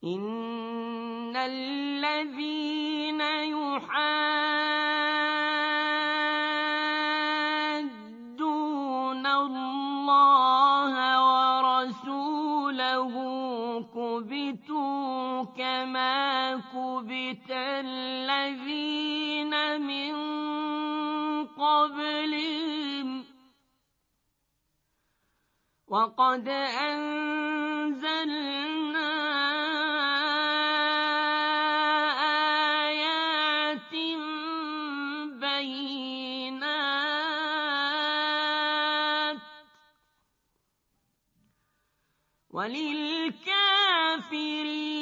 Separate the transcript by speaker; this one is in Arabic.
Speaker 1: إن الذين يحادون الله ورسوله كبتوا كما كبت الذين من قبلهم وقد أنزلنا آيات بينات وللكافرين